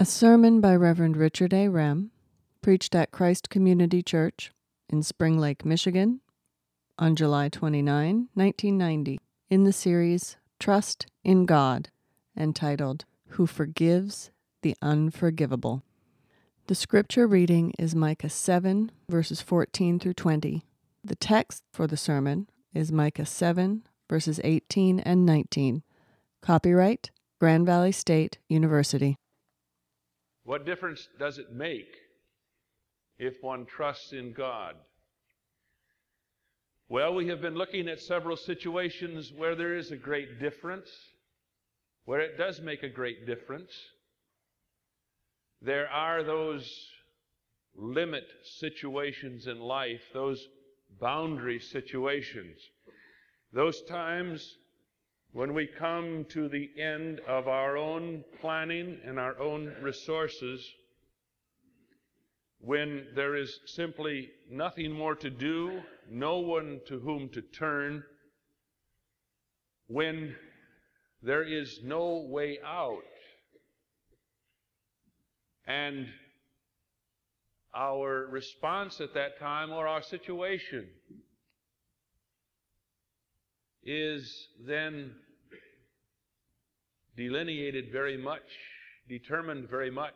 A sermon by Reverend Richard A. Rem, preached at Christ Community Church in Spring Lake, Michigan, on July 29, 1990, in the series Trust in God, entitled Who Forgives the Unforgivable. The scripture reading is Micah 7, verses 14 through 20. The text for the sermon is Micah 7, verses 18 and 19. Copyright, Grand Valley State University. What difference does it make if one trusts in God? Well, we have been looking at several situations where there is a great difference, where it does make a great difference. There are those limit situations in life, those boundary situations, those times when we come to the end of our own planning and our own resources, when there is simply nothing more to do, no one to whom to turn, when there is no way out, and our response at that time, or our situation, is then delineated very much, determined very much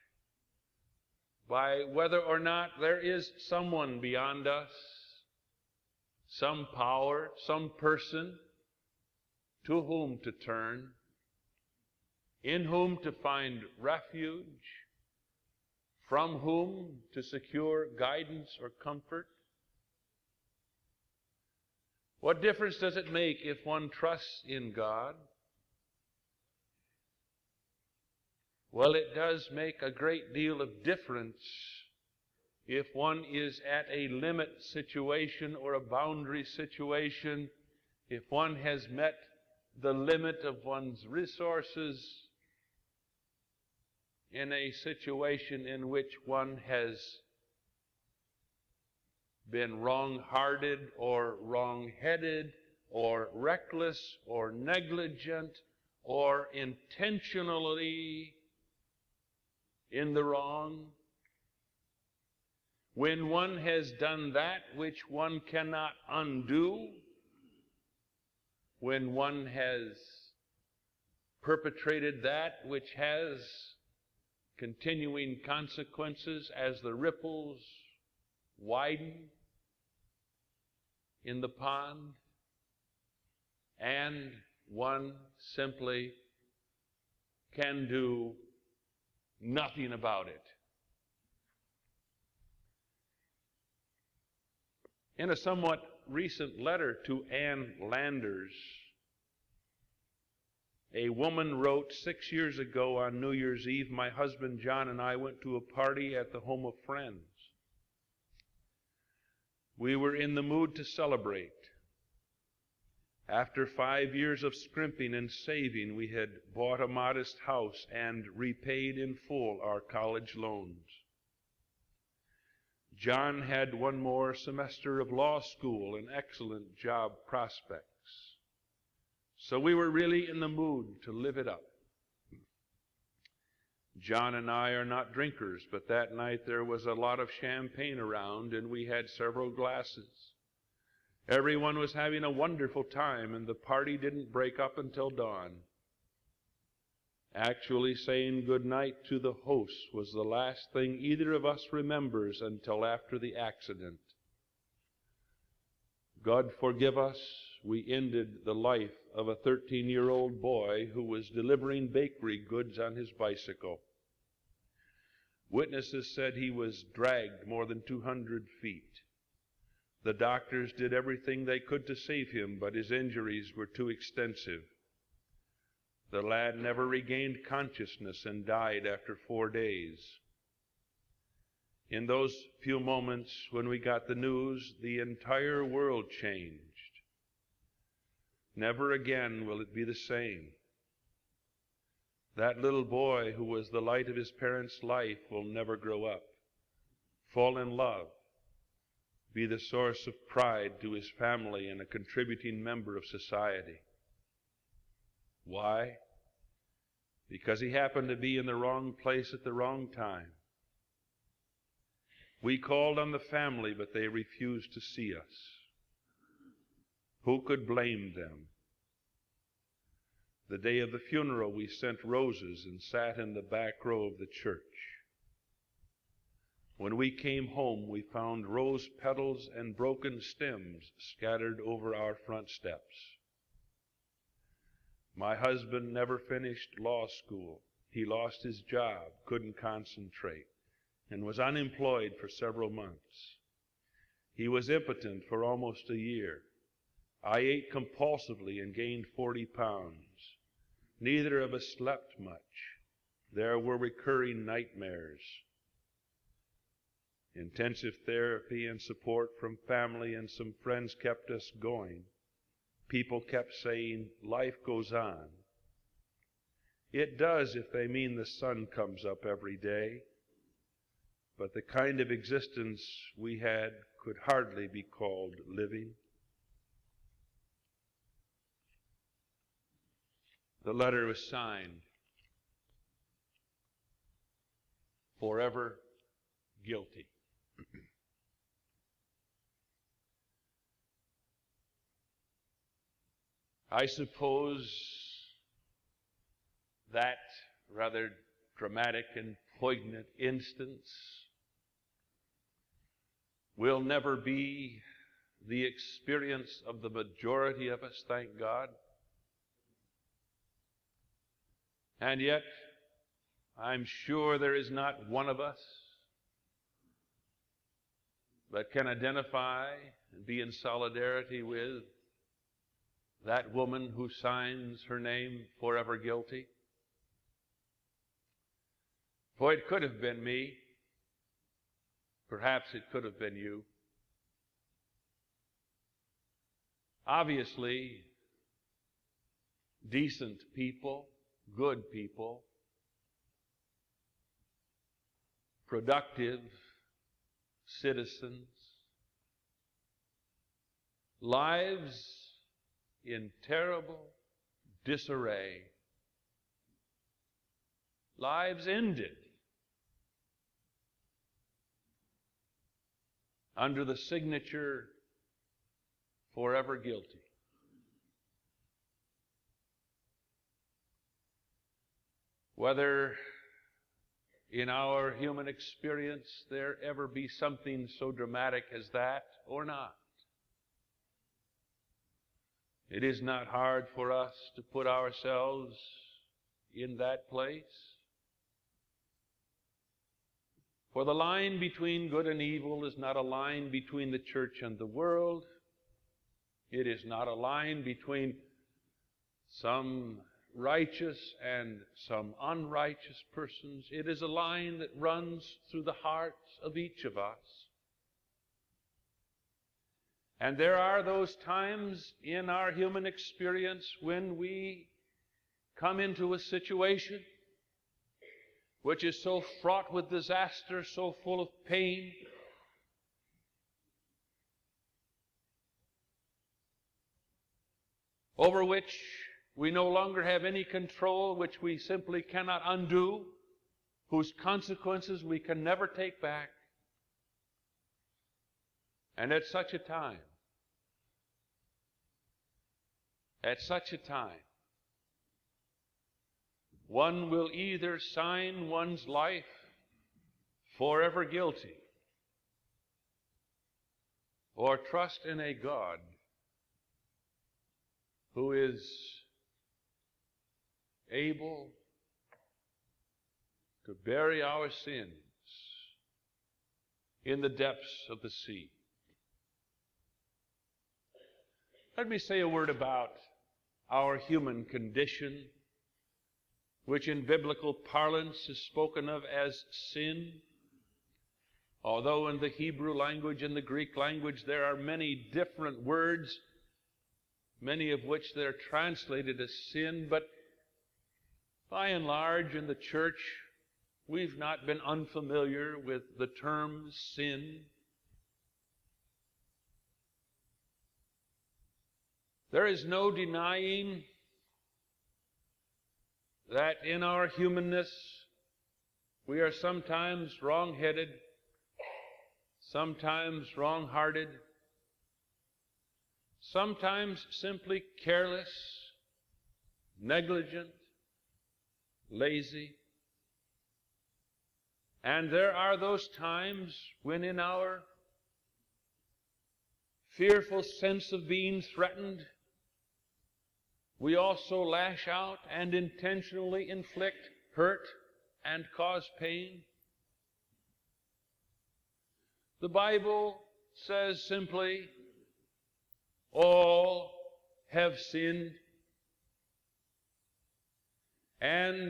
by whether or not there is someone beyond us, some power, some person to whom to turn, in whom to find refuge, from whom to secure guidance or comfort. What difference does it make if one trusts in God? Well, it does make a great deal of difference if one is at a limit situation or a boundary situation, if one has met the limit of one's resources in a situation in which one has been wrong-hearted or wrong-headed or reckless or negligent or intentionally in the wrong. When one has done that which one cannot undo, when one has perpetrated that which has continuing consequences as the ripples widen in the pond, and one simply can do nothing about it. In a somewhat recent letter to Ann Landers, a woman wrote, 6 years ago on New Year's Eve, my husband John and I went to a party at the home of friends. We were in the mood to celebrate. After 5 years of scrimping and saving, we had bought a modest house and repaid in full our college loans. John had one more semester of law school and excellent job prospects. So we were really in the mood to live it up. John and I are not drinkers, but that night there was a lot of champagne around, and we had several glasses. Everyone was having a wonderful time, and the party didn't break up until dawn. Actually, saying good night to the host was the last thing either of us remembers until after the accident. God forgive us, we ended the life of a 13-year-old boy who was delivering bakery goods on his bicycle. Witnesses said he was dragged more than 200 feet. The doctors did everything they could to save him, but his injuries were too extensive. The lad never regained consciousness and died after 4 days. In those few moments when we got the news, the entire world changed. Never again will it be the same. That little boy who was the light of his parents' life will never grow up, fall in love, be the source of pride to his family and a contributing member of society. Why? because he happened to be in the wrong place at the wrong time. We called on the family, but they refused to see us. Who could blame them? The day of the funeral, we sent roses and sat in the back row of the church. When we came home, we found rose petals and broken stems scattered over our front steps. My husband never finished law school. He lost his job, couldn't concentrate, and was unemployed for several months. He was impotent for almost a year. I ate compulsively and gained 40 pounds. Neither of us slept much. There were recurring nightmares. Intensive therapy and support from family and some friends kept us going. People kept saying, life goes on. It does if they mean the sun comes up every day. But the kind of existence we had could hardly be called living. The letter was signed, "Forever guilty." I suppose that rather dramatic and poignant instance will never be the experience of the majority of us, thank God. And yet, I'm sure there is not one of us that can identify and be in solidarity with that woman who signs her name forever guilty. For it could have been me. Perhaps it could have been you. Obviously, decent people, good people, productive citizens, lives in terrible disarray, lives ended under the signature "forever guilty." Whether in our human experience there ever be something so dramatic as that or not, it is not hard for us to put ourselves in that place. For the line between good and evil is not a line between the church and the world. It is not a line between some righteous and some unrighteous persons. It is a line that runs through the hearts of each of us. And there are those times in our human experience when we come into a situation which is so fraught with disaster, so full of pain, over which we no longer have any control, which we simply cannot undo, whose consequences we can never take back. And at such a time, one will either sign one's life forever guilty or trust in a God who is able to bury our sins in the depths of the sea. Let me say a word about our human condition, which in biblical parlance is spoken of as sin. Although in the Hebrew language and the Greek language there are many different words, many of which they're translated as sin, but by and large in the church we've not been unfamiliar with the term sin. There is no denying that in our humanness we are sometimes wrong-headed, sometimes wrong-hearted, sometimes simply careless, negligent, lazy. And there are those times when in our fearful sense of being threatened, we also lash out and intentionally inflict hurt and cause pain. The Bible says simply, all have sinned, and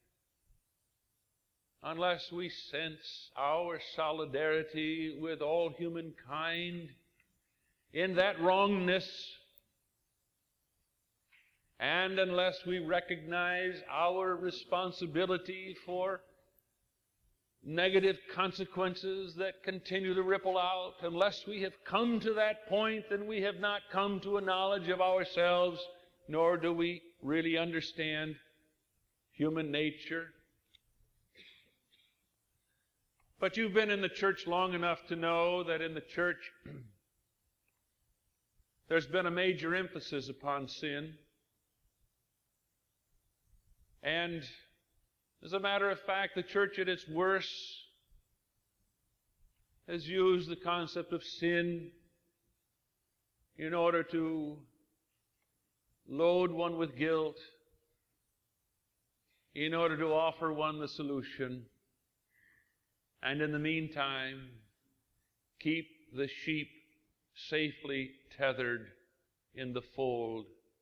unless we sense our solidarity with all humankind in that wrongness, and unless we recognize our responsibility for negative consequences that continue to ripple out, unless we have come to that point, then we have not come to a knowledge of ourselves, nor do we really understand human nature. But you've been in the church long enough to know that in the church there's been a major emphasis upon sin. And as a matter of fact, the church at its worst has used the concept of sin in order to load one with guilt, in order to offer one the solution, and in the meantime, keep the sheep safely tethered in the fold.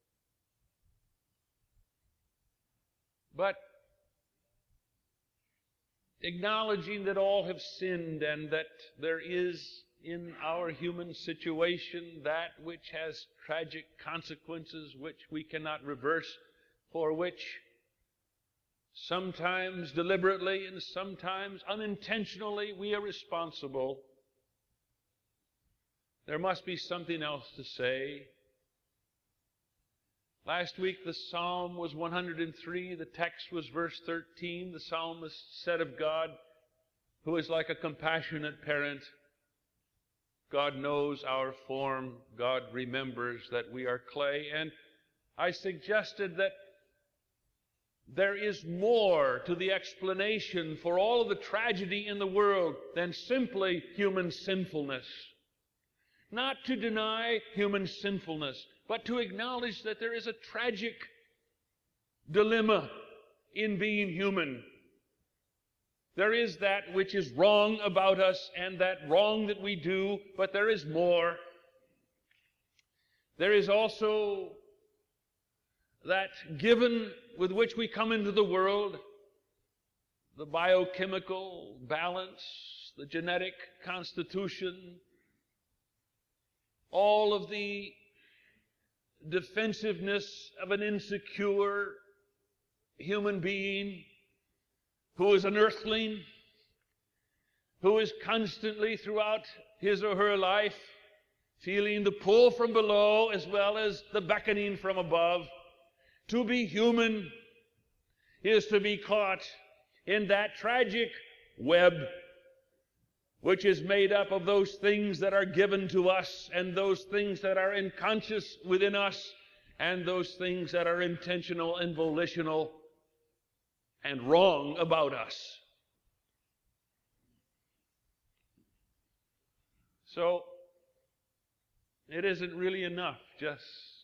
But acknowledging that all have sinned and that there is in our human situation that which has tragic consequences which we cannot reverse, for which sometimes deliberately and sometimes unintentionally we are responsible, there must be something else to say. Last week the psalm was 103, the text was verse 13. The psalmist said of God, who is like a compassionate parent, God knows our form, God remembers that we are clay. And I suggested that there is more to the explanation for all of the tragedy in the world than simply human sinfulness. Not to deny human sinfulness, but to acknowledge that there is a tragic dilemma in being human. There is that which is wrong about us and that wrong that we do, but there is more. There is also that given with which we come into the world, the biochemical balance, the genetic constitution, all of the defensiveness of an insecure human being who is an earthling, who is constantly throughout his or her life feeling the pull from below as well as the beckoning from above. To be human is to be caught in that tragic web which is made up of those things that are given to us and those things that are unconscious within us and those things that are intentional and volitional and wrong about us. So, it isn't really enough just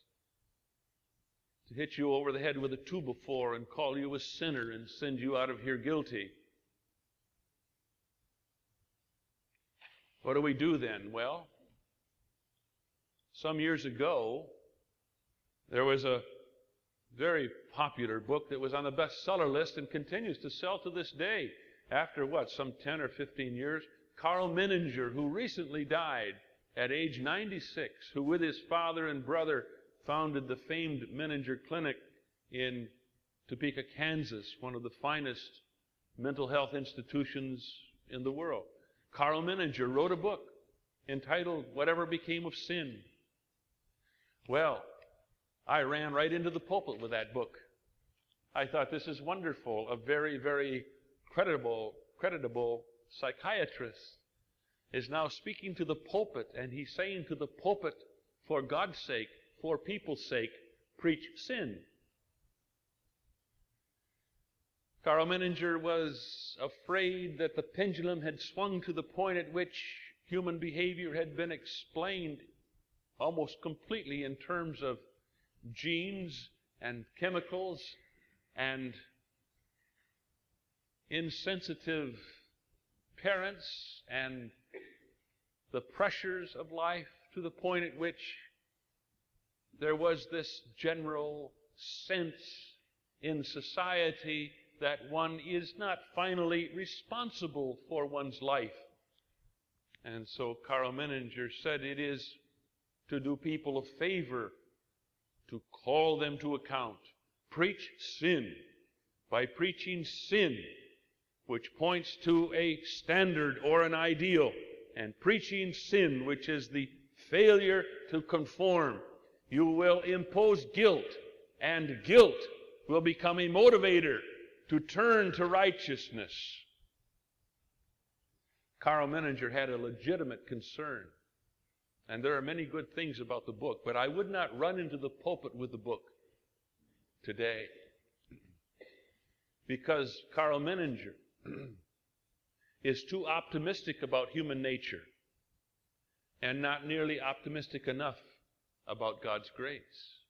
to hit you over the head with a 2x4 and call you a sinner and send you out of here guilty. What do we do then? Well, some years ago, there was a very popular book that was on the bestseller list and continues to sell to this day. After some 10 or 15 years, Carl Menninger, who recently died at age 96, who with his father and brother founded the famed Menninger Clinic in Topeka, Kansas, one of the finest mental health institutions in the world. Carl Menninger wrote a book entitled Whatever Became of Sin. Well, I ran right into the pulpit with that book. I thought, this is wonderful. A very, very creditable psychiatrist is now speaking to the pulpit, and he's saying to the pulpit, for God's sake, for people's sake, preach sin. Karl Menninger was afraid that the pendulum had swung to the point at which human behavior had been explained almost completely in terms of genes and chemicals and insensitive parents and the pressures of life, to the point at which there was this general sense in society that one is not finally responsible for one's life. And so Karl Menninger said it is to do people a favor to call them to account. Preach sin by preaching sin, which points to a standard or an ideal, and preaching sin, which is the failure to conform. You will impose guilt, and guilt will become a motivator to turn to righteousness. Karl Menninger had a legitimate concern, and there are many good things about the book, but I would not run into the pulpit with the book today, because Karl Menninger is too optimistic about human nature and not nearly optimistic enough about God's grace.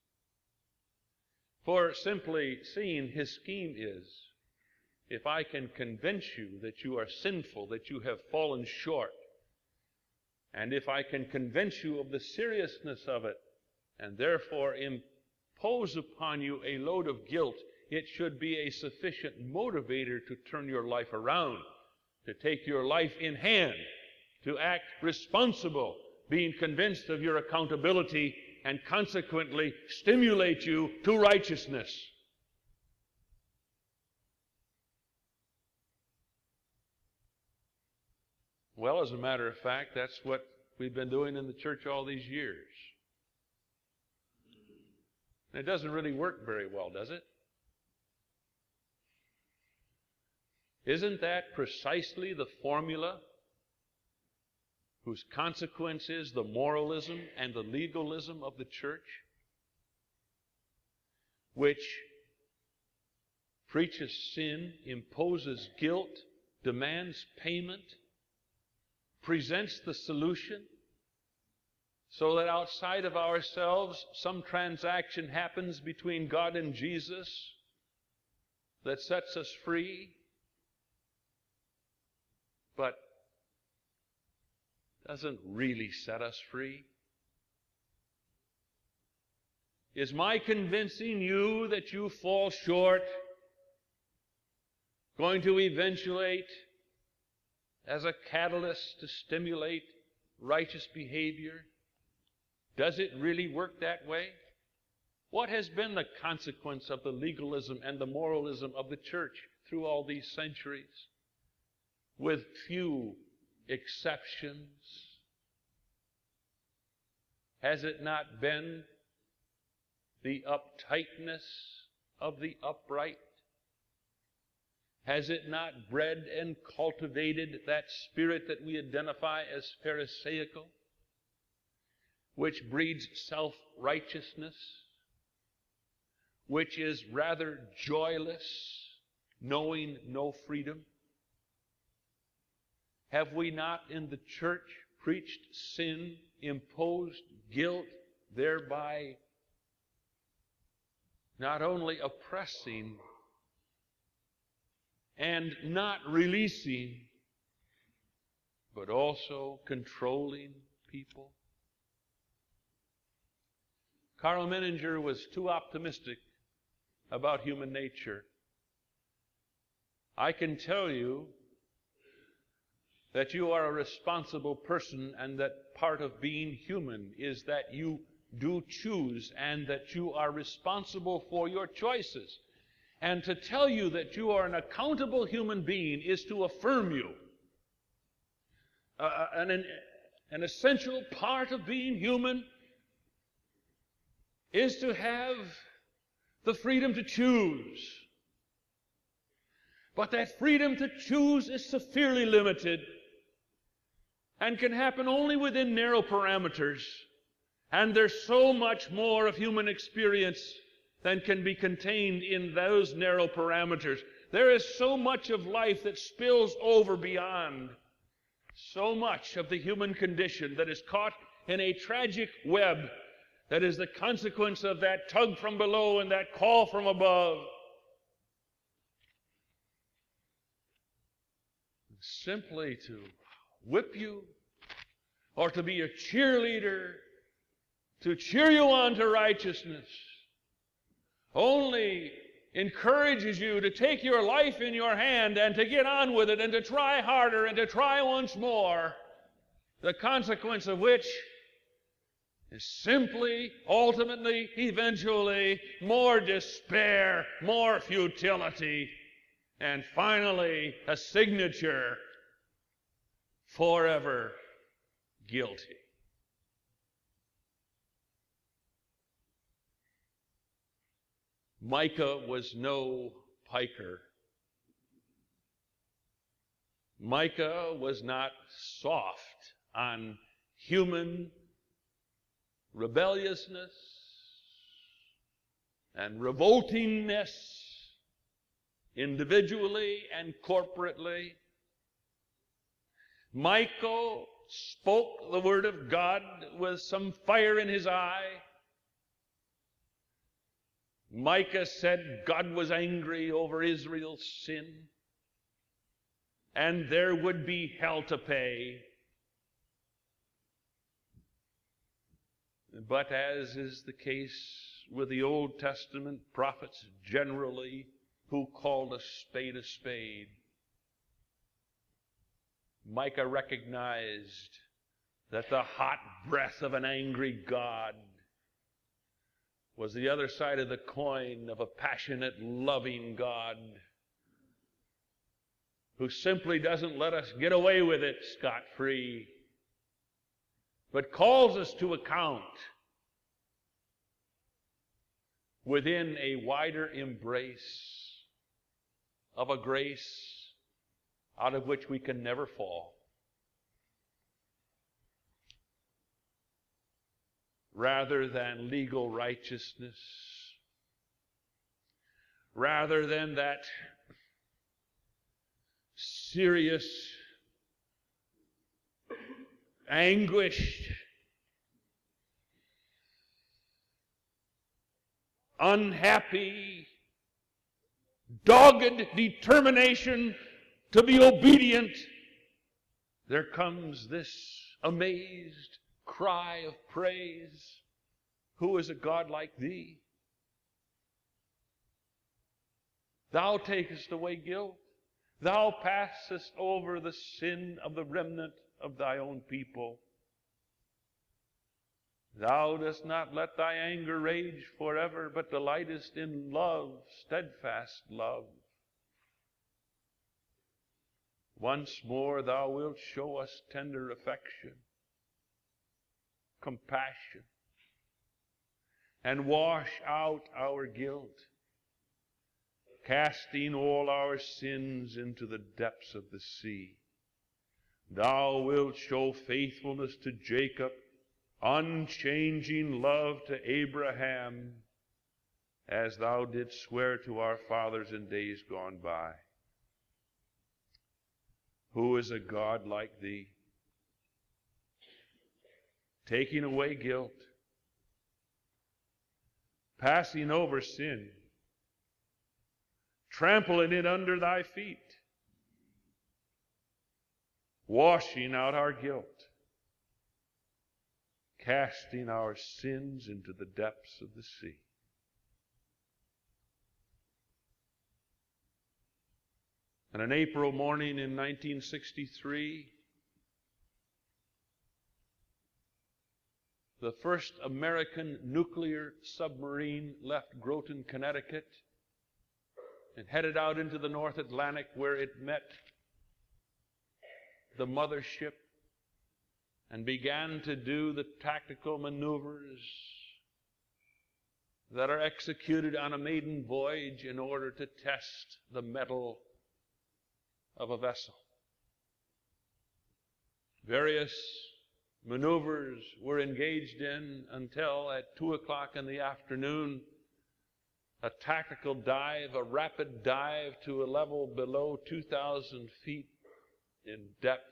For simply seeing his scheme is, if I can convince you that you are sinful, that you have fallen short, and if I can convince you of the seriousness of it, and therefore impose upon you a load of guilt, it should be a sufficient motivator to turn your life around, to take your life in hand, to act responsible, being convinced of your accountability, and consequently stimulate you to righteousness. Well, as a matter of fact, that's what we've been doing in the church all these years. And it doesn't really work very well, does it? Isn't that precisely the formula whose consequence is the moralism and the legalism of the church, which preaches sin, imposes guilt, demands payment, presents the solution, so that outside of ourselves some transaction happens between God and Jesus that sets us free, but doesn't really set us free? Is my convincing you that you fall short going to eventuate as a catalyst to stimulate righteous behavior? Does it really work that way? What has been the consequence of the legalism and the moralism of the church through all these centuries? With few exceptions, has it not been the uptightness of the upright? Has it not bred and cultivated that spirit that we identify as Pharisaical, which breeds self-righteousness, which is rather joyless, knowing no freedom? Have we not in the church preached sin, imposed guilt, thereby not only oppressing and not releasing, but also controlling people? Karl Menninger was too optimistic about human nature. I can tell you that you are a responsible person, and that part of being human is that you do choose and that you are responsible for your choices. And to tell you that you are an accountable human being is to affirm you. An essential part of being human is to have the freedom to choose. But that freedom to choose is severely limited and can happen only within narrow parameters. And there's so much more of human experience than can be contained in those narrow parameters. There is so much of life that spills over beyond. So much of the human condition that is caught in a tragic web that is the consequence of that tug from below and that call from above. Simply to whip you or to be a cheerleader, to cheer you on to righteousness, only encourages you to take your life in your hand and to get on with it and to try harder and to try once more, the consequence of which is simply, ultimately, eventually, more despair, more futility, and finally, a signature, forever guilty. Micah was no piker. Micah was not soft on human rebelliousness and revoltingness, individually and corporately. Micah spoke the word of God with some fire in his eye. Micah said God was angry over Israel's sin, and there would be hell to pay. But as is the case with the Old Testament prophets generally, who called a spade, Micah recognized that the hot breath of an angry God was the other side of the coin of a passionate, loving God who simply doesn't let us get away with it scot-free, but calls us to account within a wider embrace of a grace out of which we can never fall. Rather than legal righteousness, rather than that serious, anguished, unhappy, dogged determination to be obedient, there comes this amazed cry of praise. Who is a God like thee? Thou takest away guilt. Thou passest over the sin of the remnant of thy own people. Thou dost not let thy anger rage forever, but delightest in love, steadfast love. Once more thou wilt show us tender affection, compassion, and wash out our guilt, casting all our sins into the depths of the sea. Thou wilt show faithfulness to Jacob, unchanging love to Abraham, as thou didst swear to our fathers in days gone by. Who is a God like thee? Taking away guilt, passing over sin, trampling it under thy feet, washing out our guilt, casting our sins into the depths of the sea. And an April morning in 1963, the first American nuclear submarine left Groton, Connecticut, and headed out into the North Atlantic, where it met the mothership and began to do the tactical maneuvers that are executed on a maiden voyage in order to test the mettle of a vessel. Various maneuvers were engaged in until at 2 o'clock in the afternoon, a tactical dive, a rapid dive to a level below 2,000 feet in depth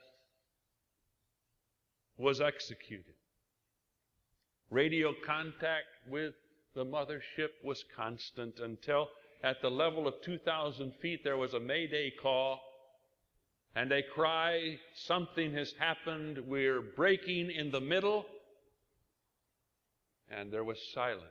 was executed. Radio contact with the mothership was constant until at the level of 2,000 feet there was a mayday call and a cry, something has happened, we're breaking in the middle, and there was silence.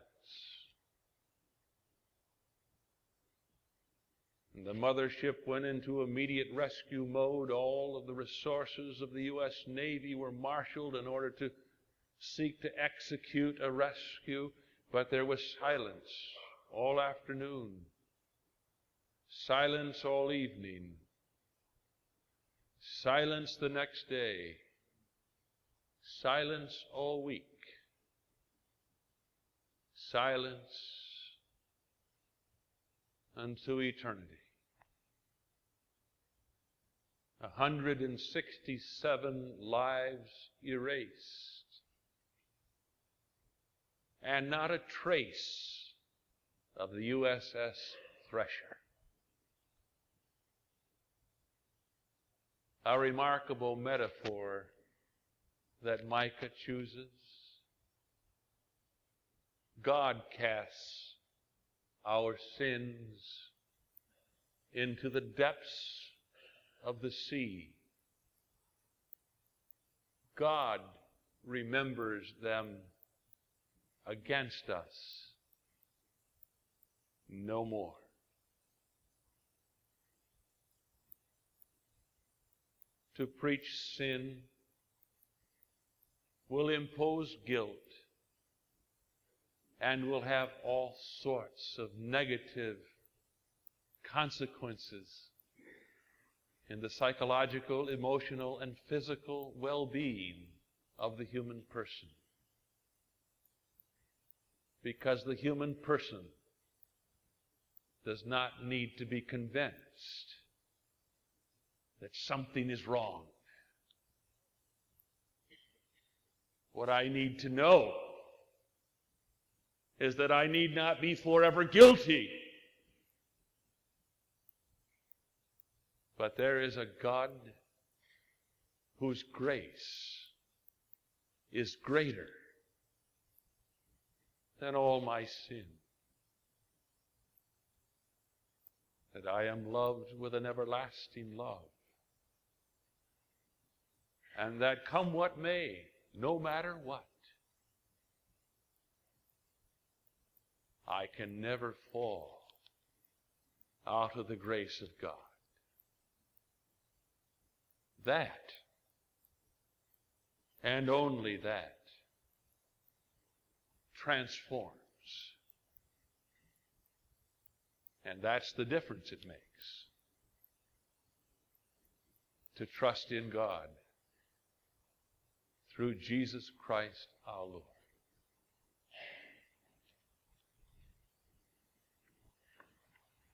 And the mothership went into immediate rescue mode. All of the resources of the U.S. Navy were marshaled in order to seek to execute a rescue, but there was silence all afternoon, silence all evening, silence the next day, silence all week, silence unto eternity. 167 lives erased, and not a trace of the USS Thresher. A remarkable metaphor that Micah chooses. God casts our sins into the depths of the sea. God remembers them against us no more. To preach sin will impose guilt and will have all sorts of negative consequences in the psychological, emotional, and physical well-being of the human person. Because the human person does not need to be convinced that something is wrong. What I need to know is that I need not be forever guilty. But there is a God whose grace is greater than all my sin. That I am loved with an everlasting love. And that come what may, no matter what, I can never fall out of the grace of God. That, and only that, transforms. And that's the difference it makes. To trust in God through Jesus Christ our Lord.